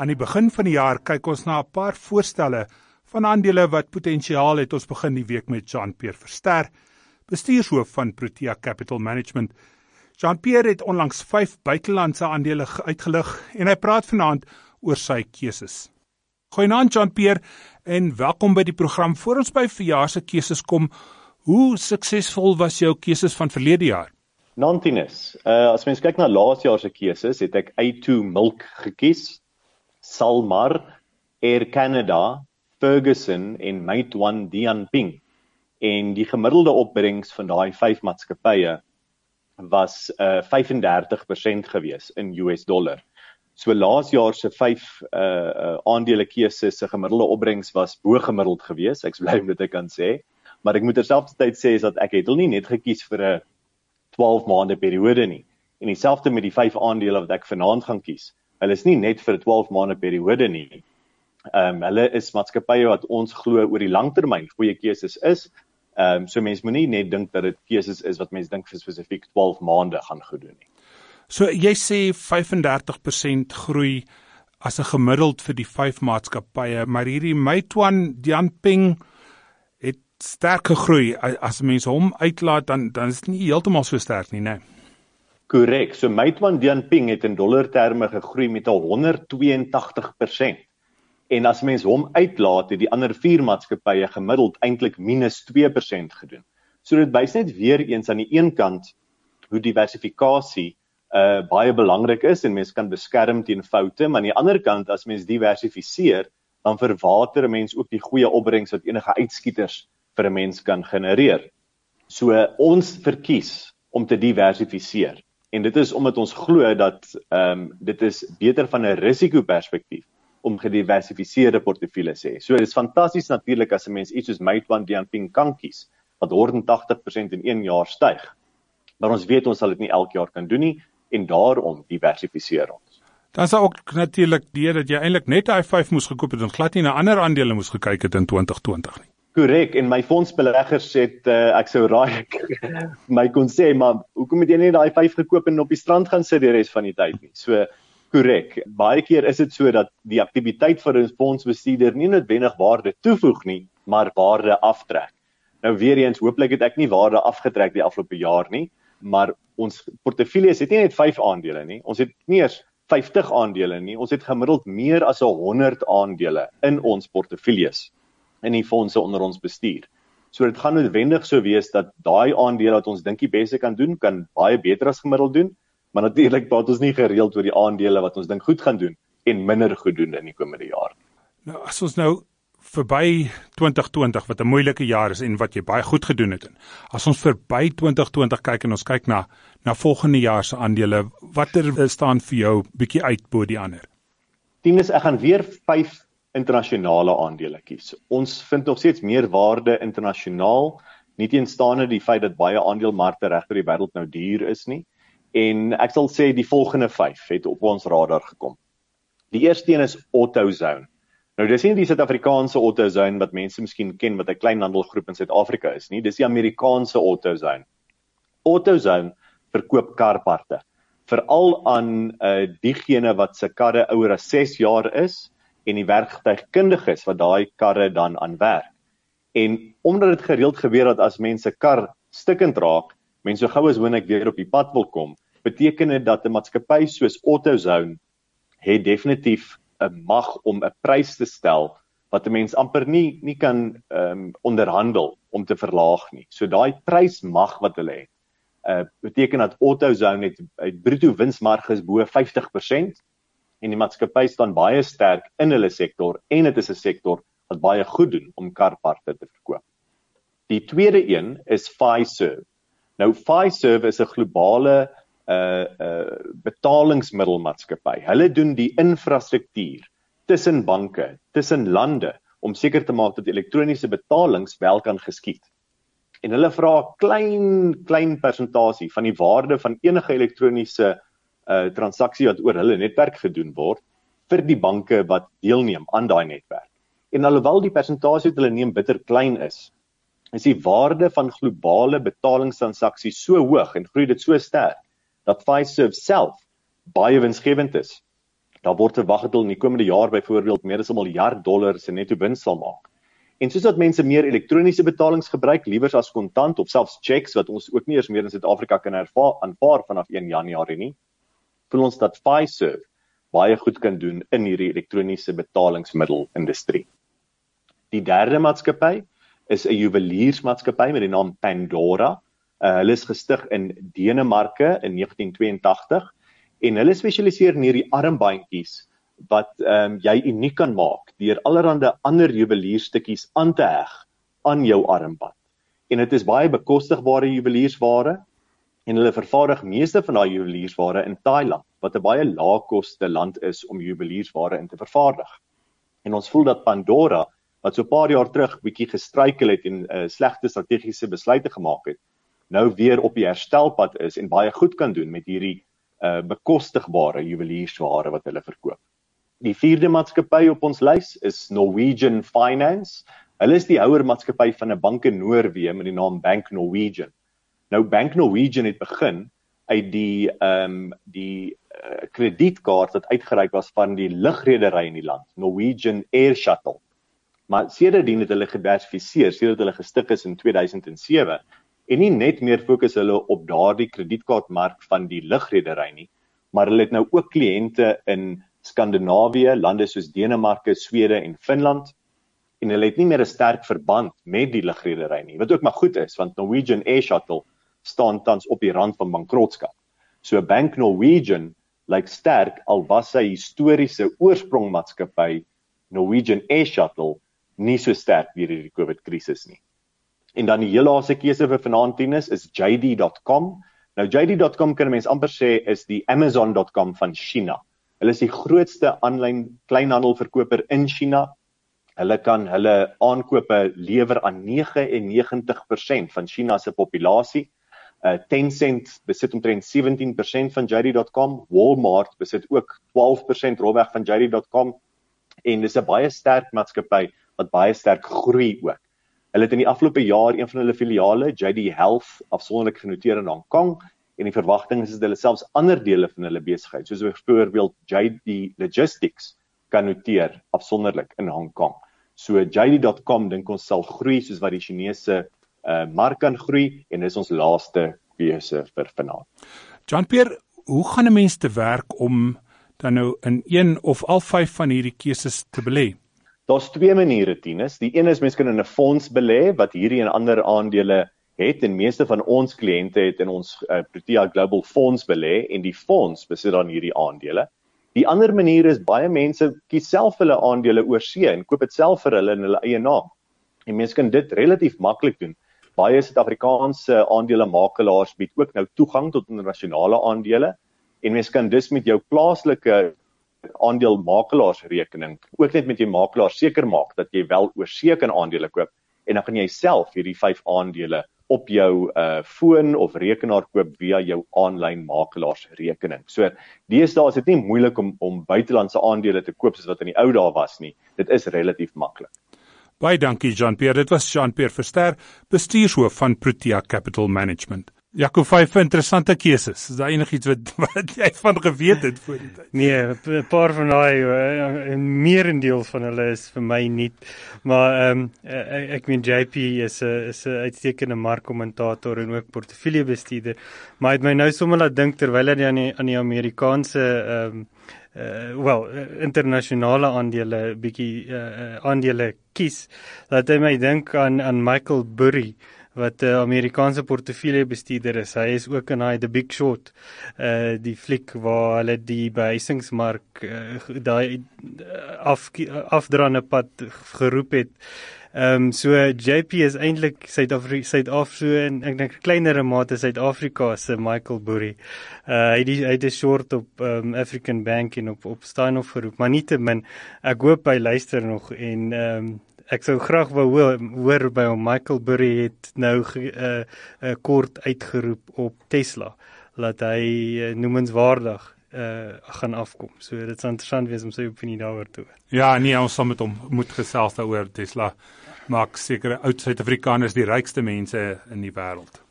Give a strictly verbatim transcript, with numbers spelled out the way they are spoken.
Aan die begin van die jaar kyk ons na 'n paar voorstelle van aandele wat potensiaal het. Ons begin die week met Jean-Pierre Verster, bestuurshoof van Protea Capital Management. Jean-Pierre het onlangs vyf buitelandse aandele uitgelig en hy praat vanaand oor sy keuses. Goeienaand Jean-Pierre en welkom by die program. Voor ons by verjaar se keuses kom, hoe suksesvol was jou keuses van verlede jaar? Nantinus, uh, as mens kyk na laas jaar se keuses, het ek A twee Milk gekies, Salmar, Air Canada, Ferguson en Meituan Dianping. En die gemiddelde opbrengs van daai vyf maatskappye was uh, vyfendertig persent gewees in U S dollar. So laas jaar se vyf uh, uh, aandele keuses se gemiddelde opbrengs was bo-gemiddeld gewees. Ek is bly om dit te kan sê, maar ek moet terselfdertyd sê is dat ek het hulle nie net gekies vir 'n twaalf maande periode nie. En dieselfde met die vyf aandele wat ek vanaand gaan kies. Hulle is nie net vir 'n twaalf maande periode nie. Ehm um, hulle is maatskappye wat ons glo oor die langtermyn goeie keuses is. Ehm um, so mense moenie net dink dat dit keuses is wat mense dink vir spesifiek twaalf maande gaan goed doen nie. So jy sê vyfendertig persent groei as 'n gemiddeld vir die vyf maatskappye, maar hierdie Meituan Dianping het sterk gegroei. As mense hom uitlaat, dan dan is dit nie heeltemal so sterk nie, né? Korrek. So Meituan Dianping het in dollarterme gegroei met al honderdtweeëntagtig persent. En as mense hom uitlaat, het die ander vier maatskappye gemiddeld eintlik minus twee persent gedoen. So dit wys net weer eens aan die een kant hoe diversifikasie uh, baie belangrik is en mense kan beskerm teen foute, maar aan die ander kant as mense diversifiseer, dan verwater 'n mens ook die goeie opbrengs wat enige uitskieters vir 'n mens kan genereer. So uh, ons verkies om te diversifiseer. En dit is omdat ons glo dat um, dit is beter van 'n risikoperspektief om gediversifiseerde portefeuilles hê. So dit is fantasties natuurlik as 'n mens iets soos Meituan Dianping kan kies, wat honderdtagtig persent in een jaar styg. Maar ons weet ons sal dit nie elke jaar kan doen nie, en daarom diversifiseer ons. Dan is ook natuurlik die dat jy eintlik net daai vyf moes gekoop het en glad nie na ander aandele moes gekyk het in twintig twintig nie. Korrek, en my fondsbeleggers het, uh, ek sou raai, my kon sê, maar hoekom het jy nie daai vyf gekoop en op die strand gaan sit die res van die tyd nie? So, korrek, baie keer is dit so dat die aktiwiteit vir 'n fondsbestuurder nie noodwendig waarde toevoeg nie, maar waarde aftrek. Nou weer eens, hooplik het ek nie waarde afgetrek die afgelope jaar nie, maar ons portefeuilles het nie net vyf aandele nie, ons het nie eers vyftig aandele nie, ons het gemiddeld meer as honderd aandele in ons portefeuilles, in die fondse onder ons bestuur. So dit gaan noodwendig so wees dat daai aandele wat ons dink die beste kan doen, kan baie beter as gemiddeld doen, maar natuurlik praat ons nie gereeld oor die aandele wat ons dink goed gaan doen en minder goed doen in die komende jaar. Nou as ons nou verby twintig twintig wat 'n moeilike jaar is en wat jy baie goed gedoen het. As ons verby twintig twintig kyk en ons kyk na na volgende jaar se aandele, watter staan vir jou bietjie uit bo die ander? Tinus, ek gaan weer vyf internasionale aandele kies. Ons vind nog steeds meer waarde internasionaal, nie teenstaande die feit dat baie aandelemarkte reg oor die wêreld nou duur is nie. En ek sal sê die volgende vyf het op ons radar gekom. Die eerste een is AutoZone. Nou dis nie die Suid-Afrikaanse AutoZone wat mense miskien ken wat 'n kleinhandelgroep in Suid-Afrika is nie, dis die Amerikaanse AutoZone. AutoZone verkoop karparte, veral aan uh, diegene wat se karre ouer as ses jaar is en die werktuigkundiges wat daai karre dan aan werk. En omdat dit gereeld gebeur dat as mense kar stikkend raak, mense so gou as moontlik weer op die pad wil kom, beteken dit dat 'n maatskappy soos AutoZone het definitief 'n mag om 'n prys te stel wat 'n mens amper nie nie kan um, onderhandel om te verlaag nie. So daai prysmag wat hulle het, uh, beteken dat AutoZone het, het bruto winsmarges bo vyftig persent en die maatskappy staan baie sterk in hulle sektor en dit is 'n sektor wat baie goed doen om karparte te verkoop. Die tweede een is Fiserv. Nou Fiserv is 'n globale uh, uh, betalingsmiddelmaatskappy. Hulle doen die infrastruktuur tussen banke, tussen lande, om seker te maak dat elektroniese betalings wel kan geskied. En hulle vra 'n klein, klein persentasie van die waarde van enige elektroniese uh, transaksie wat oor hulle netwerk gedoen word, vir die banke wat deelneem aan daai netwerk. En alhoewel die persentasie wat hulle neem bitter klein is, is die waarde van globale betalingstransaksies so hoog en groei dit so sterk, dat Fiserv self baie winsgewend is. Daar word verwag dat hulle in die komende jaar byvoorbeeld meer as 'n miljard dollar se netto wins sal maak. En soos dat mense meer elektroniese betalings gebruik, liewer as kontant of selfs checks wat ons ook nie eers meer in Suid-Afrika kan ervaar aanvaar vanaf een Januarie nie, voel ons dat Fiserv baie goed kan doen in hierdie elektroniese betalingsmiddelindustrie. Die derde maatskappy is 'n juweliersmaatskappy met die naam Pandora. Uh, hulle is gestig in Denemarke in negentien tweeëntagtig en hulle spesialiseer in hierdie armbandjies wat um, jy uniek kan maak deur allerhande ander juwelierstukkies aan te heg aan jou armband. En dit is baie bekostigbare juweliersware en hulle vervaardig meeste van daai juweliersware in Thailand, wat 'n baie laagkoste land is om juweliersware in te vervaardig. En ons voel dat Pandora, wat so 'n paar jaar terug bietjie gestruikel het en uh, slegte strategiese besluite gemaak het, nou weer op die herstelpad is en baie goed kan doen met hierdie uh, bekostigbare juweliersware wat hulle verkoop. Die vierde maatskappy op ons lys is Norwegian Finance. Hulle is die houermaatskappy van 'n bank in Noorwe met die naam Bank Norwegian. Nou Bank Norwegian het begin uit die um, die uh, kredietkaart wat uitgereik was van die lugredery in die land, Norwegian Air Shuttle. Maar sedertdien het hulle gediversifiseer, sedert hulle gestig is in twee duisend sewe, en nie net meer fokus hulle op daardie kredietkaartmark van die lugredery nie, maar hulle het nou ook kliënte in Skandinawië, lande soos Denemarke, Swede en Finland, en hulle het nie meer 'n sterk verband met die lugredery nie, wat ook maar goed is, want Norwegian Air Shuttle staan tans op die rand van bankrotskap. So Bank Norwegian lyk sterk, al was sy historiese oorsprongmaatskappy Norwegian Air Shuttle nie so sterk deur hierdie COVID-krisis nie. En dan die heel laaste keuse vir vanaand tennis is J D dot com. Nou J D dot com kan 'n mens amper sê is die Amazon dot com van China. Hulle is die grootste aanlyn kleinhandelverkoper in China. Hulle kan hulle aankope lewer aan negenennegentig persent van China se populasie. Uh, Tencent besit omtrent sewentien persent van J D dot com, Walmart besit ook twaalf persent rolweg van J D dot com, en dis 'n baie sterk maatskappy wat baie sterk groei ook. Hulle het in die afgelope jaar een van hulle filiale, J D Health, afsonderlik genoteer in Hong Kong, en die verwagting is dat hulle selfs ander dele van hulle besigheid, soos byvoorbeeld J D Logistics, kan noteer afsonderlik in Hong Kong. So J D dot com dink ons sal groei soos wat die Chinese uh, mark kan groei, en dis ons laaste keuse vir vanaand. Jean-Pierre, hoe gaan 'n mens te werk om dan nou in een of al vyf van hierdie keuses te belê? Daar's twee maniere, Tinus. Die een is mens kan in 'n fonds belê wat hierdie en ander aandele het, en meeste van ons kliënte het in ons uh, Protea Global Fonds belê, en die fonds besit dan hierdie aandele. Die ander manier is baie mense kies self hulle aandele oorsee en koop dit self vir hulle in hulle eie naam. En mense kan dit relatief maklik doen. Baie Suid-Afrikaanse aandelemakelaars bied ook nou toegang tot internasionale aandele, en mense kan dus met jou plaaslike aandeelmakelaarsrekening ook net met jou makelaar seker maak dat jy wel oorsee kan aandele koop, en dan kan jy self hierdie vyf aandele op jou uh, foon of rekenaar koop via jou aanlyn makelaarsrekening. So deesdae is dit nie moeilik om om buitelandse aandele te koop soos wat in die ou dae was nie. Dit is relatief maklik. Baie dankie Jean-Pierre. Dit was Jean-Pierre Verster, bestuurshoof van Protea Capital Management. Jaco, vyf interessante keuses. Is daar enigiets wat, wat jy van geweet het voor die tyd? Nee, 'n paar van daai, uh, meerendeel van hulle is vir my nie. Maar um, uh, ek meen J P is 'n is 'n uitstekende markkommentator en ook portefeuljebestuurder. Maar het my nou sommer laat dink terwyl hy aan die aan die Amerikaanse um, uh, wel uh, internasionale aandele bietjie uh, aandele kies, dat hy my dink aan aan Michael Burry, wat 'n uh, Amerikaanse portefeuljebestuurder is. Hy is ook in daai The Big Short, uh, die fliek waar hulle die behuisingsmark uh, daai af, afdraande pad geroep het. Um, so J P is eintlik Suid-Afrika, Suid-Afrika, so en ek dink kleinere mate Suid-Afrika se Michael Burry. Uh, hy die, hy het 'n short op um, African Bank en op op Steinhoff geroep, maar nietemin, ek hoop hy luister nog, en um, ek sou graag wou hoor, hoor by hom. Michael Burry het nou ge, uh, uh, kort uitgeroep op Tesla, dat hy uh, noemenswaardig uh, gaan afkom. So dit sal interessant wees om sy opinie daaroor te hoor. Ja, nee, ons sal met hom moet gesels daaroor. Tesla maak sekere oud Suid-Afrikaners die rykste mense in die wêreld.